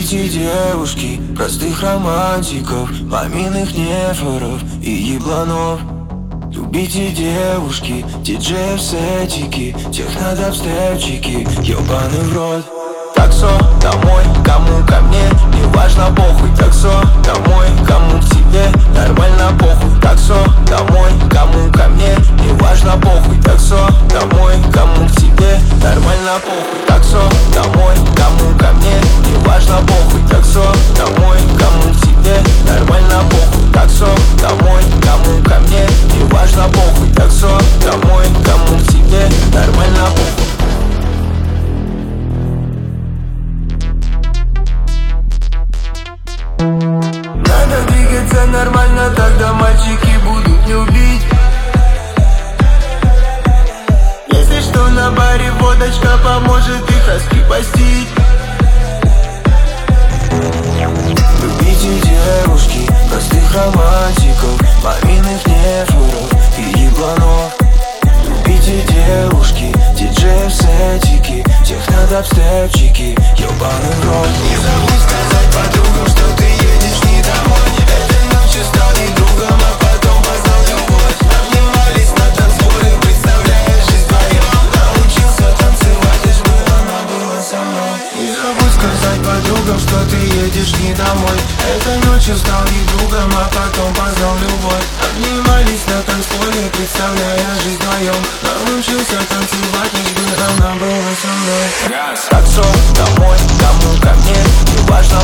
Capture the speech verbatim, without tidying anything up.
Любите девушки простых романтиков, маминых нефоров и ебланов. Любите девушки диджеев сетики, технодабстепчики, ёбаный в рот. Таксо домой, кому ко мне, не важно похуй. Таксо домой, кому к тебе, нормально похуй. Таксо домой, кому ко мне, не важно похуй. Таксо домой, кому к тебе, нормально похуй. Таксо домой, кому ко мне, не важно похуй. Таксо домой, кому к тебе, нормально похуй. Таксо домой, кому ко мне, не важно похуй. Таксо домой, кому к тебе, нормально похуй. Надо двигаться нормально, тогда мальчики будут любить. Если что, на баре водочка поможет их раскрепостить. Любите девушки простых романтиков, маминых нефоров и ебланов. Любите девушки диджеев сетики, технодабстепчики, ёбаный в рот. Не забудь сказать подругам, что ты едешь не домой. Этой ночью стал не другом, а потом познал любовь. Обнимались на танцполе, представляя жизнь вдвоем. Научился танцевать, лишь бы она была со мной. Не забудь сказать подругам, что ты едешь не домой. Этой ночью стал не другом, а потом познал любовь. Обнимались на танцполе, представляя жизнь вдвоем. Научился танцевать, лишь бы она была со мной. Таксо домой, кому ко мне, не важно